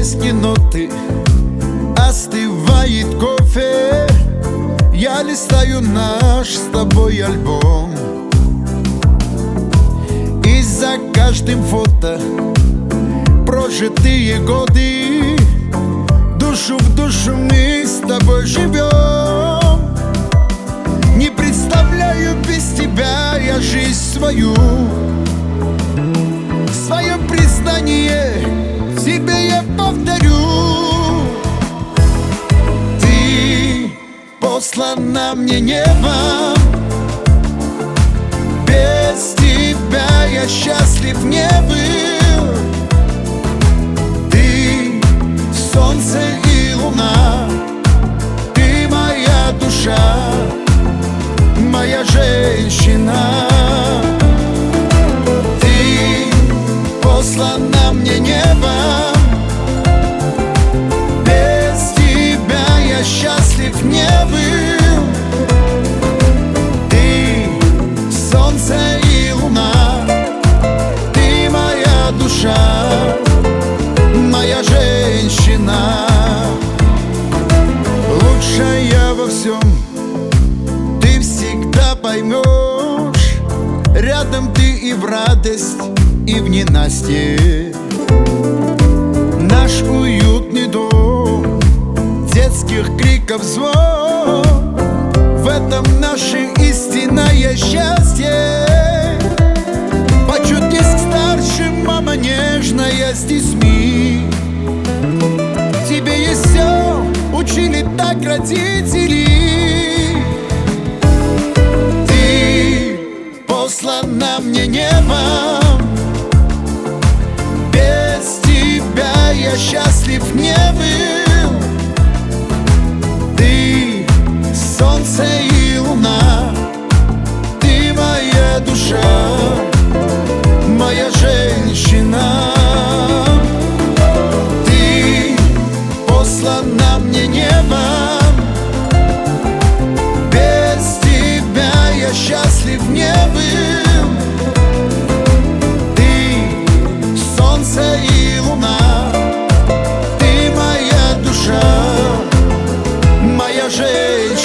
песни, ноты, остывает кофе. Я листаю наш с тобой альбом, и за каждым фото прожитые годы. Душу в душу мы с тобой живем. Не представляю без тебя я жизнь свою. Свое признание тебе я повторю. Ты послана мне небом. Без тебя я счастлив не был. Ты солнце и луна, ты моя душа, моя женщина. Ты послана мне небом. Без тебя я счастлив не был. Ты солнце и луна, ты моя душа, моя женщина. Лучшая во всем, ты всегда поймешь. Рядом ты и в радость, и в ненастье. Наш уютный дом, детских криков звон, в этом наше истинное счастье. Почудись к старшим, мама нежная с детьми. Тебе есть все, учили так родители. Ты послана мне небом. Без тебя я счастлив не был. Ты солнце и луна, ты моя душа, моя женщина. Ты послана мне небом. Без тебя я счастлив не был. Ты солнце и луна, ты моя душа, моя женщина.